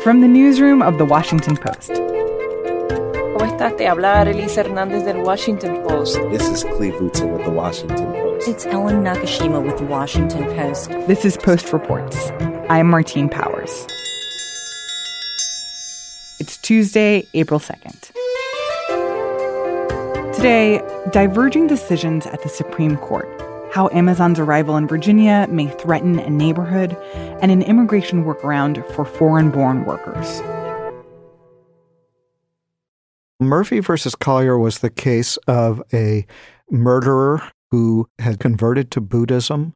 From the newsroom of The Washington Post. ¿Cómo estás? Te habla Arelisa Hernández del Washington Post. This is Cleve Wootson with The Washington Post. It's Ellen Nakashima with The Washington Post. This is Post Reports. I'm Martine Powers. It's Tuesday, April 2nd. Today, diverging decisions at the Supreme Court. How Amazon's arrival in Virginia may threaten a neighborhood, and an immigration workaround for foreign-born workers. Murphy versus Collier was the case of a murderer who had converted to Buddhism.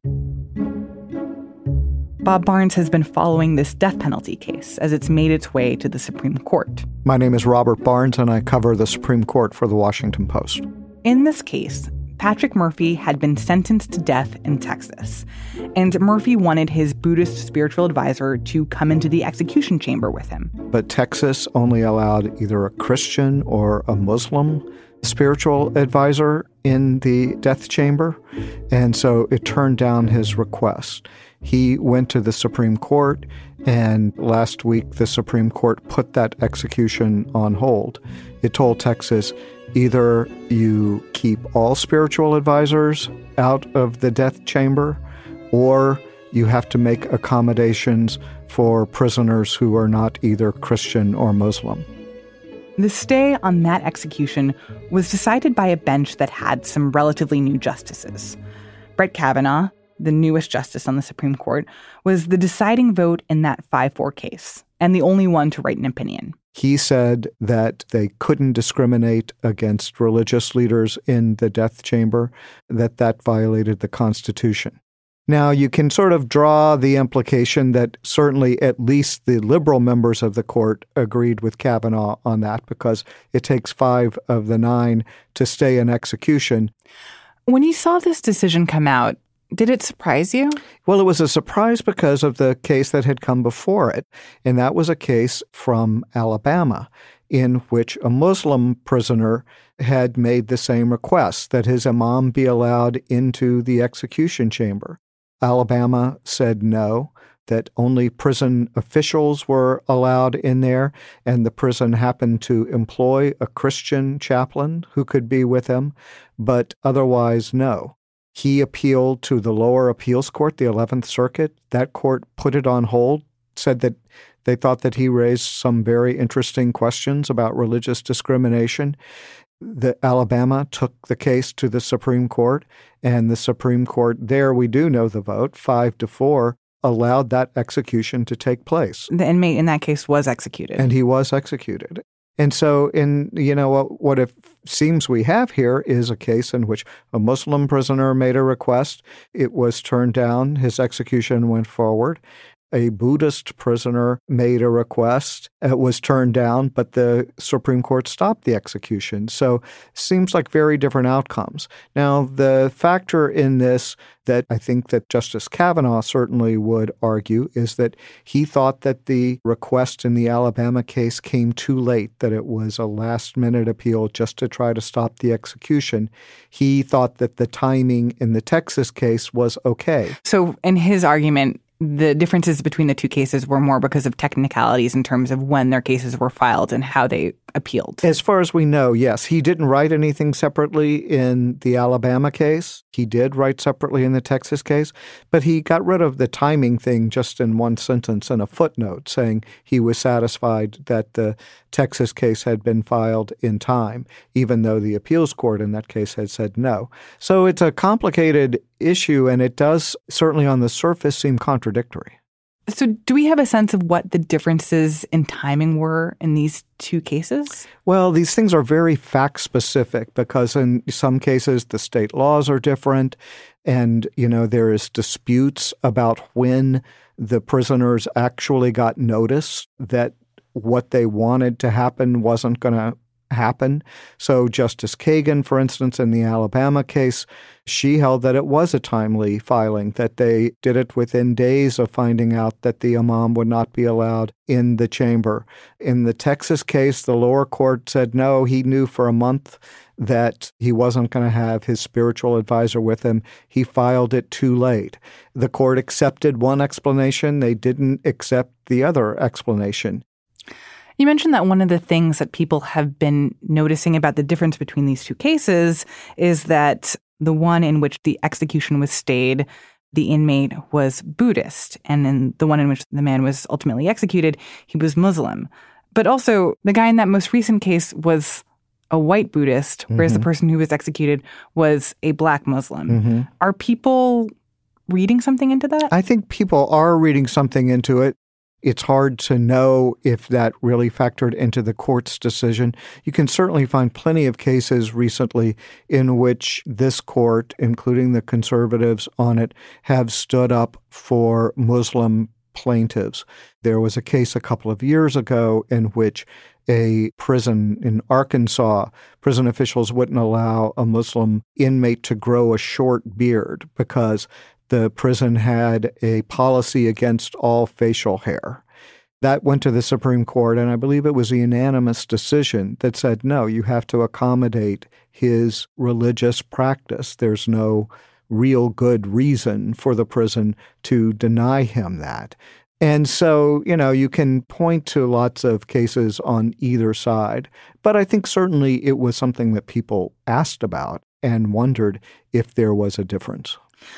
Bob Barnes has been following this death penalty case as it's made its way to the Supreme Court. My name is Robert Barnes, and I cover the Supreme Court for The Washington Post. In this case, Patrick Murphy had been sentenced to death in Texas, and Murphy wanted his Buddhist spiritual advisor to come into the execution chamber with him. But Texas only allowed either a Christian or a Muslim spiritual advisor in the death chamber, and so it turned down his request. He went to the Supreme Court, and last week the Supreme Court put that execution on hold. It told Texas, either you keep all spiritual advisors out of the death chamber, or you have to make accommodations for prisoners who are not either Christian or Muslim. The stay on that execution was decided by a bench that had some relatively new justices. Brett Kavanaugh, the newest justice on the Supreme Court, was the deciding vote in that 5-4 case, and the only one to write an opinion. He said that they couldn't discriminate against religious leaders in the death chamber, that violated the Constitution. Now, you can sort of draw the implication that certainly at least the liberal members of the court agreed with Kavanaugh on that, because it takes 5 of the 9 to stay in execution. When you saw this decision come out, did it surprise you? Well, it was a surprise because of the case that had come before it, and that was a case from Alabama in which a Muslim prisoner had made the same request, that his imam be allowed into the execution chamber. Alabama said no, that only prison officials were allowed in there, and the prison happened to employ a Christian chaplain who could be with him, but otherwise no. He appealed to the lower appeals court, the 11th Circuit. That court put it on hold, said that they thought that he raised some very interesting questions about religious discrimination. The Alabama took the case to the Supreme Court, and the Supreme Court there, we do know the vote, 5-4, allowed that execution to take place. The inmate in that case was executed. And he was executed. And so what it seems we have here is a case in which a Muslim prisoner made a request. It was turned down. His execution went forward. A Buddhist prisoner made a request. It was turned down, but the Supreme Court stopped the execution. So it seems like very different outcomes. Now, the factor in this that I think that Justice Kavanaugh certainly would argue is that he thought that the request in the Alabama case came too late, that it was a last-minute appeal just to try to stop the execution. He thought that the timing in the Texas case was okay. So in his argument, the differences between the two cases were more because of technicalities in terms of when their cases were filed and how they appealed. As far as we know, yes. He didn't write anything separately in the Alabama case. He did write separately in the Texas case, but he got rid of the timing thing just in one sentence and a footnote saying he was satisfied that the Texas case had been filed in time, even though the appeals court in that case had said no. So it's a complicated issue, and it does certainly on the surface seem contradictory. So do we have a sense of what the differences in timing were in these two cases? Well, these things are very fact-specific because in some cases the state laws are different and, there is disputes about when the prisoners actually got notice that what they wanted to happen wasn't going to happen. So Justice Kagan, for instance, in the Alabama case, she held that it was a timely filing, that they did it within days of finding out that the imam would not be allowed in the chamber. In the Texas case, the lower court said no, he knew for a month that he wasn't going to have his spiritual advisor with him. He filed it too late. The court accepted one explanation. They didn't accept the other explanation. You mentioned that one of the things that people have been noticing about the difference between these two cases is that the one in which the execution was stayed, the inmate was Buddhist, and in the one in which the man was ultimately executed, he was Muslim. But also, the guy in that most recent case was a white Buddhist, whereas the person who was executed was a black Muslim. Are people reading something into that? I think people are reading something into it. It's hard to know if that really factored into the court's decision. You can certainly find plenty of cases recently in which this court, including the conservatives on it, have stood up for Muslim plaintiffs. There was a case a couple of years ago in which a prison in Arkansas, prison officials wouldn't allow a Muslim inmate to grow a short beard because the prison had a policy against all facial hair. That went to the Supreme Court, and I believe it was a unanimous decision that said, no, you have to accommodate his religious practice. There's no real good reason for the prison to deny him that. And so, you can point to lots of cases on either side, but I think certainly it was something that people asked about and wondered if there was a difference.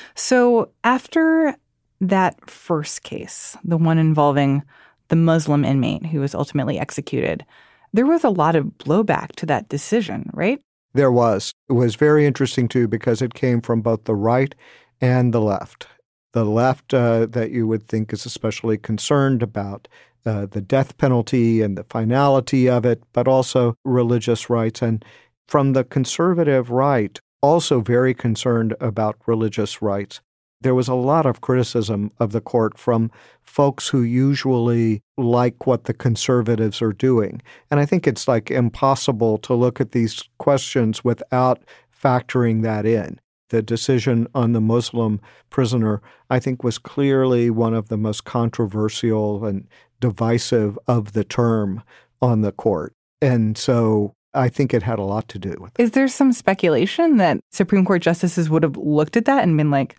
So after that first case, the one involving the Muslim inmate who was ultimately executed, there was a lot of blowback to that decision, right? There was. It was very interesting, too, because it came from both the right and the left. The left that you would think is especially concerned about the death penalty and the finality of it, but also religious rights. And from the conservative right, also very concerned about religious rights. There was a lot of criticism of the court from folks who usually like what the conservatives are doing. And I think it's impossible to look at these questions without factoring that in. The decision on the Muslim prisoner, I think, was clearly one of the most controversial and divisive of the term on the court. And so I think it had a lot to do with it. Is there some speculation that Supreme Court justices would have looked at that and been like,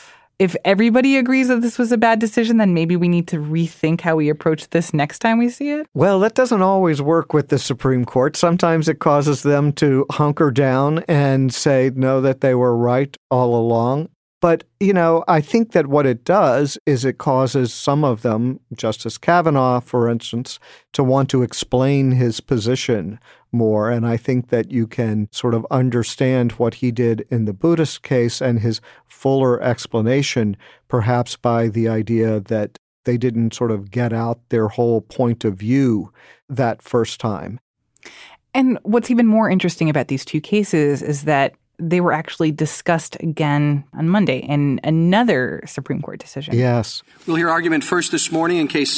if everybody agrees that this was a bad decision, then maybe we need to rethink how we approach this next time we see it? Well, that doesn't always work with the Supreme Court. Sometimes it causes them to hunker down and say, no, that they were right all along. But, I think that what it does is it causes some of them, Justice Kavanaugh, for instance, to want to explain his position more. And I think that you can sort of understand what he did in the Buddhist case and his fuller explanation, perhaps by the idea that they didn't sort of get out their whole point of view that first time. And what's even more interesting about these two cases is that they were actually discussed again on Monday in another Supreme Court decision. Yes. We'll hear argument first this morning in case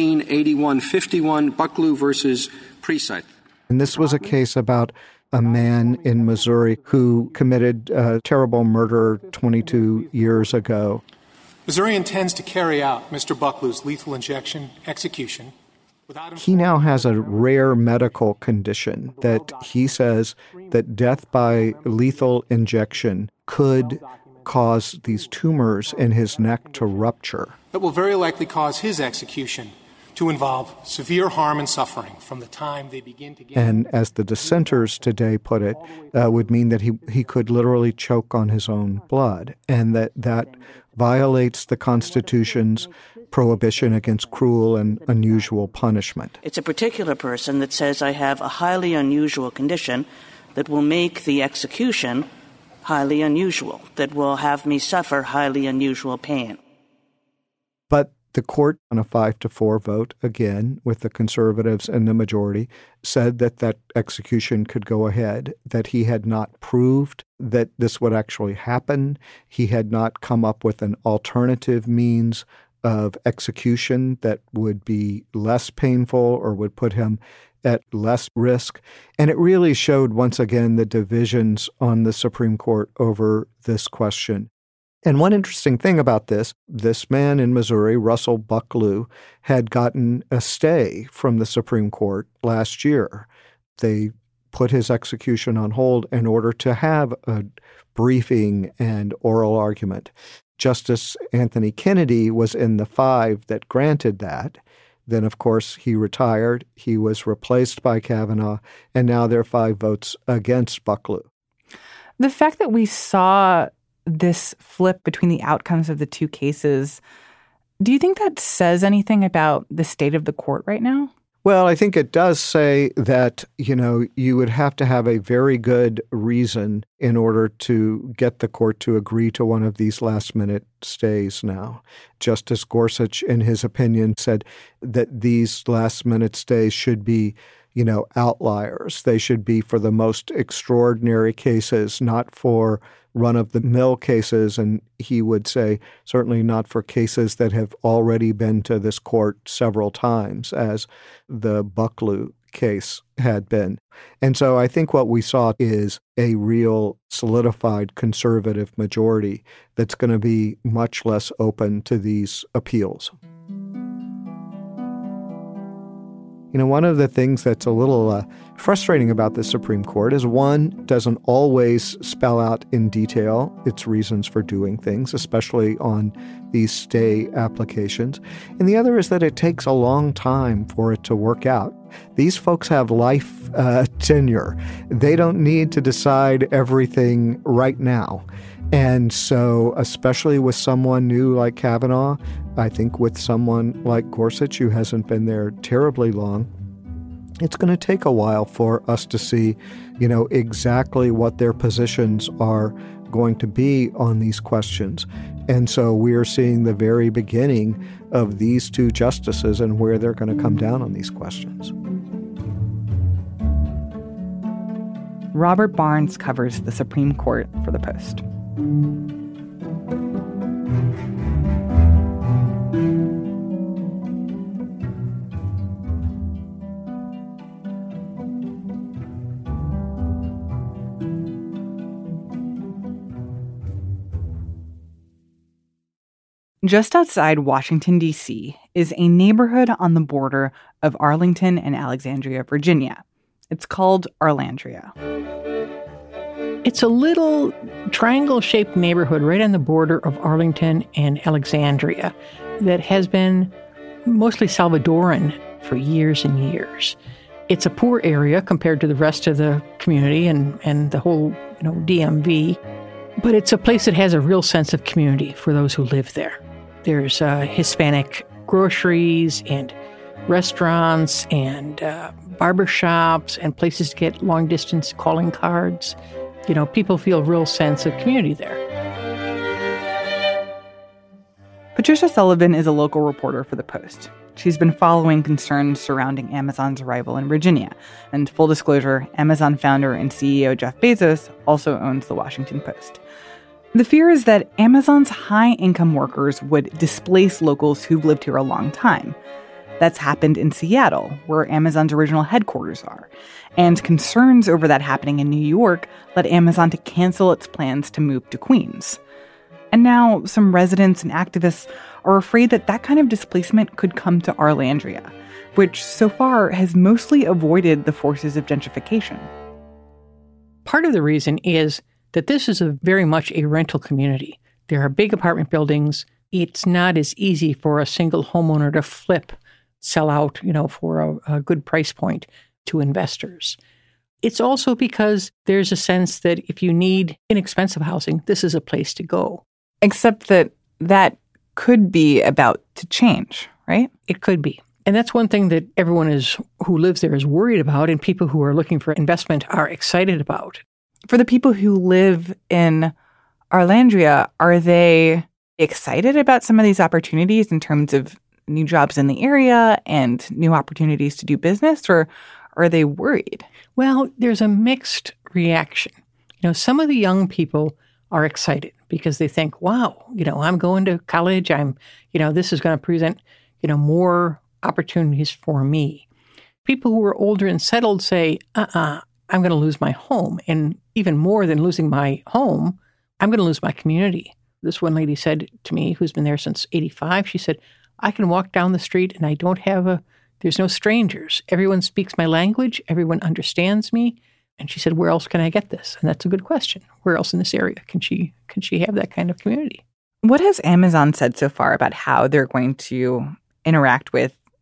17-8151, Bucklew versus Precythe. And this was a case about a man in Missouri who committed a terrible murder 22 years ago. Missouri intends to carry out Mr. Bucklew's lethal injection execution. He now has a rare medical condition that he says that death by lethal injection could cause these tumors in his neck to rupture. That will very likely cause his execution to involve severe harm and suffering from the time they begin to get... And as the dissenters today put it, would mean that he could literally choke on his own blood, and that violates the Constitution's prohibition against cruel and unusual punishment. It's a particular person that says, I have a highly unusual condition that will make the execution highly unusual, that will have me suffer highly unusual pain. But the court, on a 5-4 vote, again, with the conservatives and the majority, said that execution could go ahead, that he had not proved that this would actually happen. He had not come up with an alternative means of execution that would be less painful or would put him at less risk. And it really showed once again the divisions on the Supreme Court over this question. And one interesting thing about this man in Missouri, Russell Bucklew, had gotten a stay from the Supreme Court last year. They put his execution on hold in order to have a briefing and oral argument. Justice Anthony Kennedy was in the 5 that granted that. Then, of course, he retired. He was replaced by Kavanaugh, and now there are 5 votes against Bucklew. The fact that we saw this flip between the outcomes of the two cases, do you think that says anything about the state of the court right now? Well, I think it does say that, you would have to have a very good reason in order to get the court to agree to one of these last-minute stays now. Justice Gorsuch, in his opinion, said that these last-minute stays should be, outliers. They should be for the most extraordinary cases, not for run-of-the-mill cases, and he would say certainly not for cases that have already been to this court several times, as the Bucklew case had been. And so I think what we saw is a real solidified conservative majority that's going to be much less open to these appeals. One of the things that's a little frustrating about the Supreme Court is, one, doesn't always spell out in detail its reasons for doing things, especially on these stay applications. And the other is that it takes a long time for it to work out. These folks have life tenure. They don't need to decide everything right now. And so, especially with someone new like Kavanaugh, I think with someone like Gorsuch, who hasn't been there terribly long, it's going to take a while for us to see, exactly what their positions are going to be on these questions. And so we are seeing the very beginning of these two justices and where they're going to come down on these questions. Robert Barnes covers the Supreme Court for The Post. Just outside Washington, D.C., is a neighborhood on the border of Arlington and Alexandria, Virginia. It's called Arlandria. It's a little triangle-shaped neighborhood right on the border of Arlington and Alexandria that has been mostly Salvadoran for years and years. It's a poor area compared to the rest of the community and the whole, DMV, but it's a place that has a real sense of community for those who live there. There's Hispanic groceries and restaurants and barbershops and places to get long-distance calling cards. People feel a real sense of community there. Patricia Sullivan is a local reporter for The Post. She's been following concerns surrounding Amazon's arrival in Virginia. And full disclosure, Amazon founder and CEO Jeff Bezos also owns The Washington Post. The fear is that Amazon's high-income workers would displace locals who've lived here a long time. That's happened in Seattle, where Amazon's original headquarters are. And concerns over that happening in New York led Amazon to cancel its plans to move to Queens. And now some residents and activists are afraid that that kind of displacement could come to Arlandria, which so far has mostly avoided the forces of gentrification. Part of the reason is that this is very much a rental community. There are big apartment buildings. It's not as easy for a single homeowner to sell out, for a good price point to investors. It's also because there's a sense that if you need inexpensive housing, this is a place to go. Except that could be about to change, right? It could be. And that's one thing that everyone who lives there is worried about, and people who are looking for investment are excited about. For the people who live in Arlandria, are they excited about some of these opportunities in terms of new jobs in the area and new opportunities to do business, or are they worried? Well, there's a mixed reaction. Some of the young people are excited because they think, wow, I'm going to college. This is going to present, more opportunities for me. People who are older and settled say, I'm going to lose my home. And even more than losing my home, I'm going to lose my community. This one lady said to me, who's been there since 85, she said, I can walk down the street and I don't have there's no strangers. Everyone speaks my language. Everyone understands me. And she said, where else can I get this? And that's a good question. Where else in this area can she have that kind of community? What has Amazon said so far about how they're going to interact with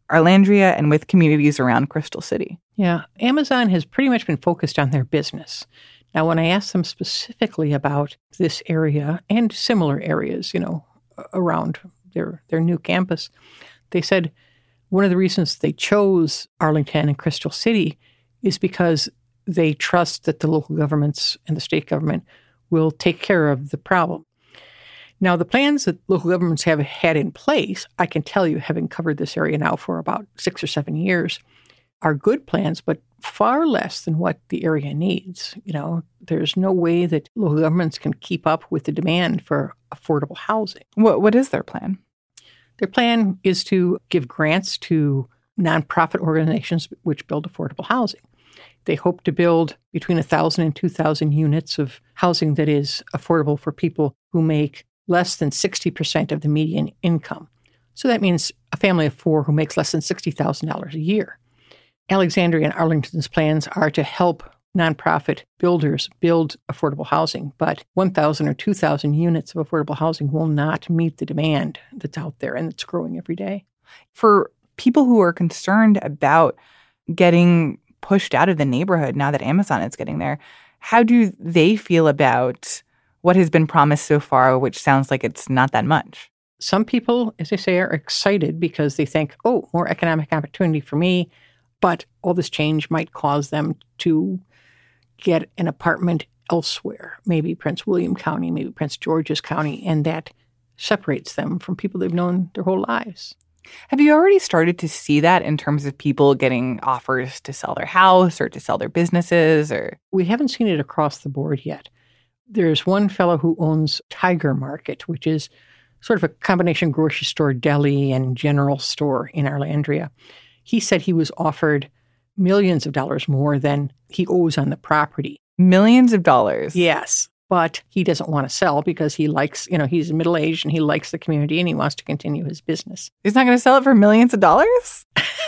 Arlandria and with communities around Crystal City. Yeah, Amazon has pretty much been focused on their business. Now, when I asked them specifically about this area and similar areas, around their new campus, they said one of the reasons they chose Arlington and Crystal City is because they trust that the local governments and the state government will take care of the problem. Now, the plans that local governments have had in place, I can tell you, having covered this area now for about 6 or 7 years, are good plans, but far less than what the area needs. There's no way that local governments can keep up with the demand for affordable housing. What is their plan? Their plan is to give grants to nonprofit organizations which build affordable housing. They hope to build between 1,000 and 2,000 units of housing that is affordable for people who make less than 60% of the median income. So that means a family of 4 who makes less than $60,000 a year. Alexandria and Arlington's plans are to help nonprofit builders build affordable housing, but 1,000 or 2,000 units of affordable housing will not meet the demand that's out there and it's growing every day. For people who are concerned about getting pushed out of the neighborhood now that Amazon is getting there, how do they feel about what has been promised so far, which sounds like it's not that much? Some people, as I say, are excited because they think, oh, more economic opportunity for me, but all this change might cause them to get an apartment elsewhere, maybe Prince William County, maybe Prince George's County, and that separates them from people they've known their whole lives. Have you already started to see that in terms of people getting offers to sell their house or to sell their businesses? Or we haven't seen it across the board yet. There's one fellow who owns Tiger Market, which is sort of a combination grocery store, deli, and general store in Arlandria. He said he was offered millions of dollars more than he owes on the property. Millions of dollars? Yes. But he doesn't want to sell because he likes, he's middle-aged and he likes the community and he wants to continue his business. He's not going to sell it for millions of dollars?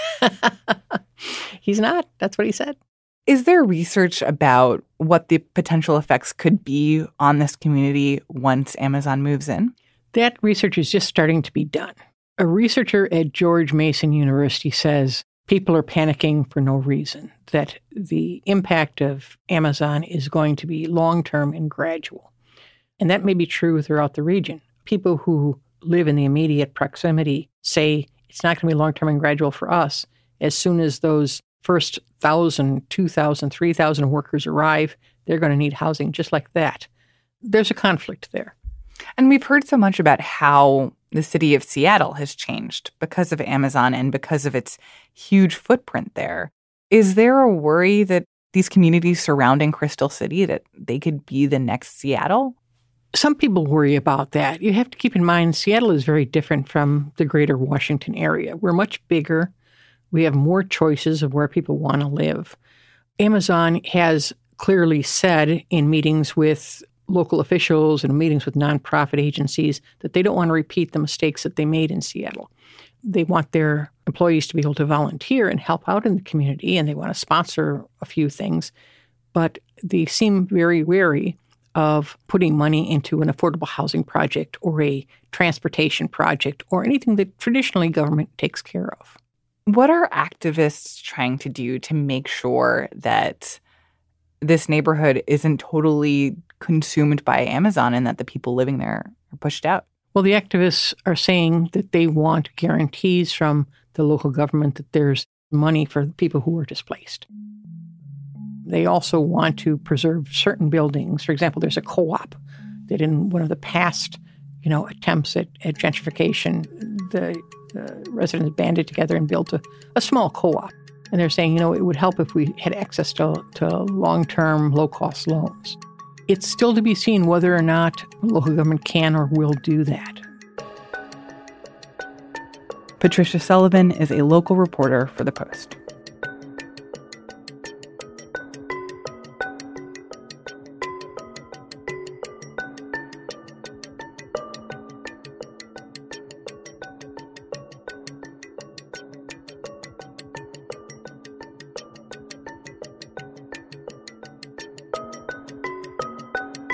He's not. That's what he said. Is there research about what the potential effects could be on this community once Amazon moves in? That research is just starting to be done. A researcher at George Mason University says people are panicking for no reason, that the impact of Amazon is going to be long-term and gradual. And that may be true throughout the region. People who live in the immediate proximity say it's not going to be long-term and gradual for us. As soon as those first 1,000, 2,000, 3,000 workers arrive, they're going to need housing just like that. There's a conflict there. And we've heard so much about how the city of Seattle has changed because of Amazon and because of its huge footprint there. Is there a worry that these communities surrounding Crystal City, that they could be the next Seattle? Some people worry about that. You have to keep in mind, Seattle is very different from the greater Washington area. We're much bigger. We have more choices of where people want to live. Amazon has clearly said in meetings with local officials and meetings with nonprofit agencies that they don't want to repeat the mistakes that they made in Seattle. They want their employees to be able to volunteer and help out in the community, and they want to sponsor a few things. But they seem very wary of putting money into an affordable housing project or a transportation project or anything that traditionally government takes care of. What are activists trying to do to make sure that this neighborhood isn't totally consumed by Amazon and that the people living there are pushed out? Well, the activists are saying that they want guarantees from the local government that there's money for the people who are displaced. They also want to preserve certain buildings. For example, there's a co-op that in one of the past, attempts at gentrification, the residents banded together and built a small co-op. And they're saying, it would help if we had access to long-term, low-cost loans. It's still to be seen whether or not local government can or will do that. Patricia Sullivan is a local reporter for The Post.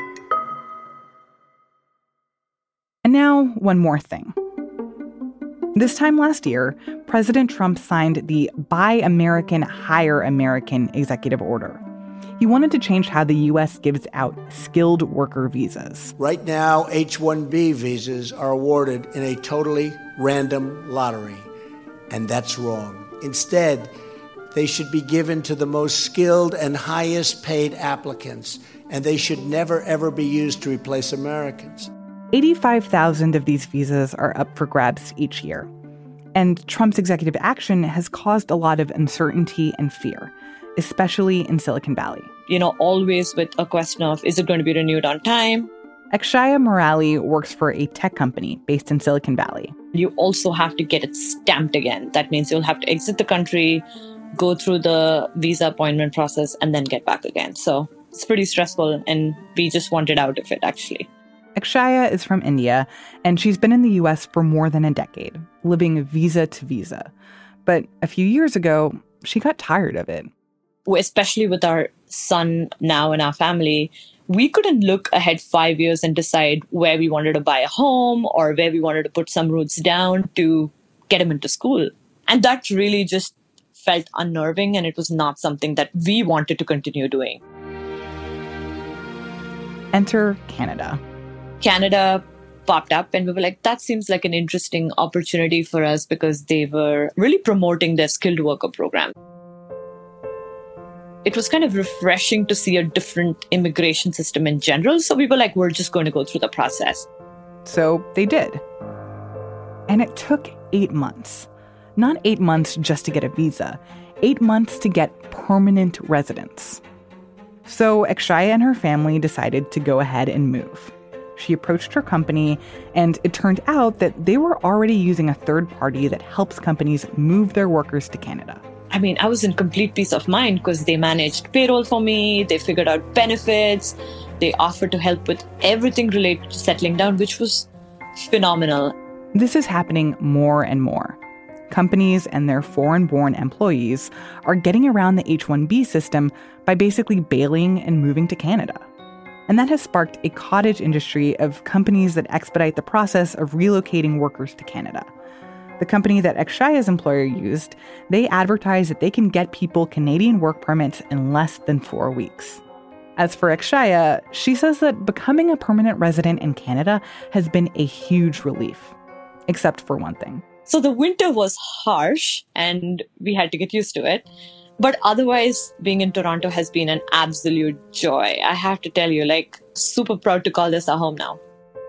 And now, one more thing. This time last year, President Trump signed the Buy American, Hire American executive order. He wanted to change how the U.S. gives out skilled worker visas. Right now, H-1B visas are awarded in a totally random lottery, and that's wrong. Instead, they should be given to the most skilled and highest paid applicants, and they should never, ever be used to replace Americans. 85,000 of these visas are up for grabs each year. And Trump's executive action has caused a lot of uncertainty and fear, especially in Silicon Valley. Always with a question of, is it going to be renewed on time? Akshaya Murali works for a tech company based in Silicon Valley. You also have to get it stamped again. That means you'll have to exit the country, go through the visa appointment process, and then get back again. So it's pretty stressful, and we just wanted out of it, actually. Akshaya is from India, and she's been in the U.S. for more than a decade, living visa to visa. But a few years ago, she got tired of it. Especially with our son now in our family, we couldn't look ahead 5 years and decide where we wanted to buy a home or where we wanted to put some roots down to get him into school. And that really just felt unnerving, and it was not something that we wanted to continue doing. Enter Canada. Canada popped up, and we were like, that seems like an interesting opportunity for us because they were really promoting their skilled worker program. It was kind of refreshing to see a different immigration system in general. So we were like, we're just going to go through the process. So they did. And it took 8 months. Not 8 months just to get a visa, 8 months to get permanent residence. So Akshaya and her family decided to go ahead and move. She approached her company, and it turned out that they were already using a third party that helps companies move their workers to Canada. I mean, I was in complete peace of mind because they managed payroll for me, they figured out benefits, they offered to help with everything related to settling down, which was phenomenal. This is happening more and more. Companies and their foreign-born employees are getting around the H-1B system by basically bailing and moving to Canada. And that has sparked a cottage industry of companies that expedite the process of relocating workers to Canada. The company that Akshaya's employer used, they advertise that they can get people Canadian work permits in less than 4 weeks. As for Akshaya, she says that becoming a permanent resident in Canada has been a huge relief, except for one thing. So the winter was harsh and we had to get used to it. But otherwise, being in Toronto has been an absolute joy. I have to tell you, super proud to call this our home now.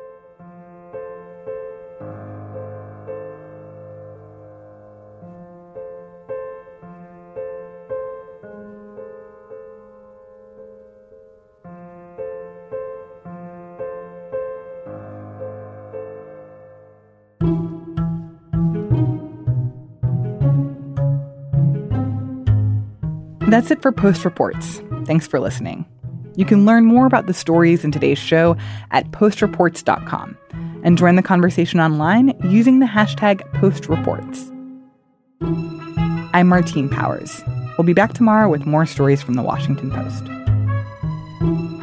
That's it for Post Reports. Thanks for listening. You can learn more about the stories in today's show at postreports.com and join the conversation online using the hashtag #PostReports. I'm Martine Powers. We'll be back tomorrow with more stories from the Washington Post.